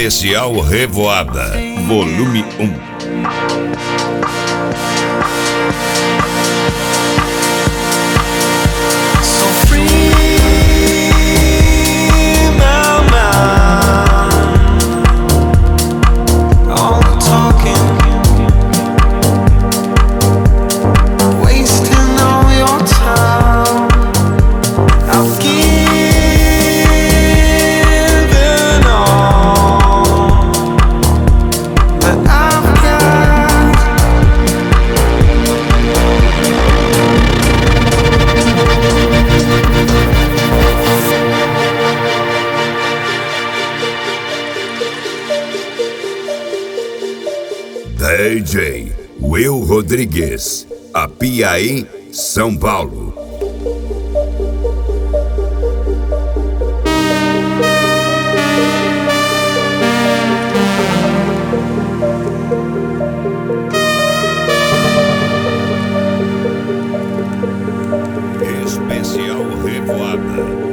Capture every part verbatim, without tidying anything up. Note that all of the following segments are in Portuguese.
Especial Revoada, volume um. D J Will Rodrigues, Apiaí, São Paulo. Especial Revoada.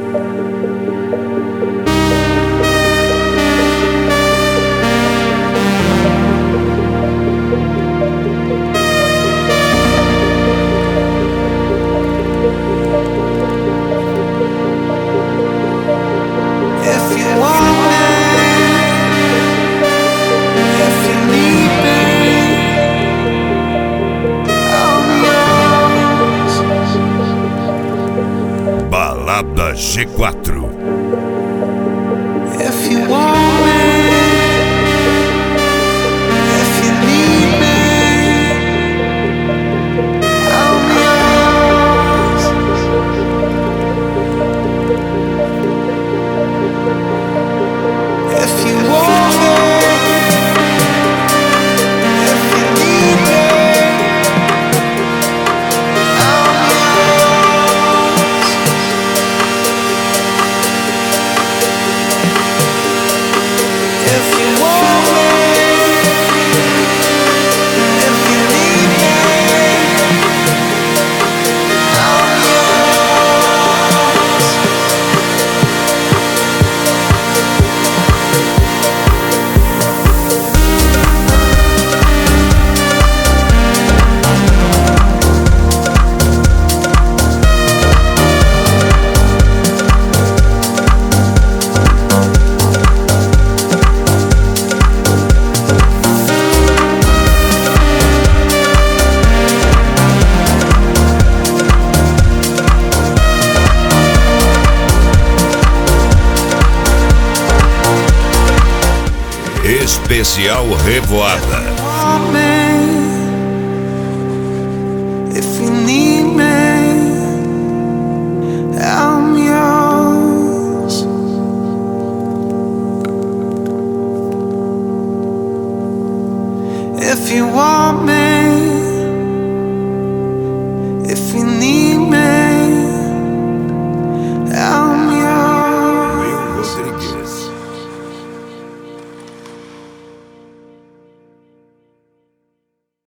Balada G quatro. If you want me, if you need me, I'm yours. If you want me, if you need me, I'm yours. If you want me, if you need me, I'm yours. Especial Revoada.